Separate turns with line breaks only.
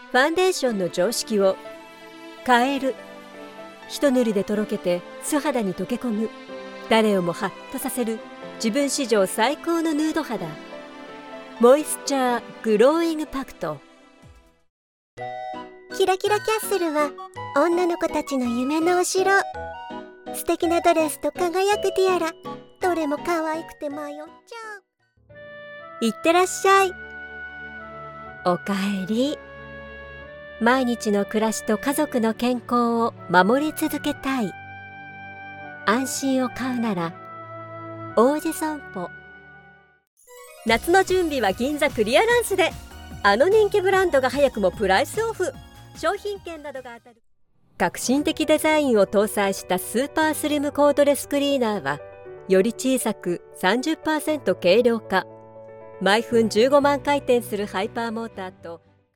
ファンデーションの常識を変える。一塗りでとろけて素肌に溶け込む。誰をもハッとさせる自分史上最高のヌード肌。モイスチャーグローイングパクト。
キラキラキャッスルは女の子たちの夢のお城。素敵なドレスと輝くティアラ、どれも可愛くて迷っちゃう。
いってらっしゃい。おかえり。毎日の暮らしと家族の健康を守り続けたい。安心を買うなら王子損保。夏の準備は銀座クリアランスで。あの人気ブランドが早くもプライスオフ。商品券などが当たる。革新的デザインを搭載したスーパースリムコードレスクリーナーはより小さく 30% 軽量化。毎分15万回転するハイパーモーターと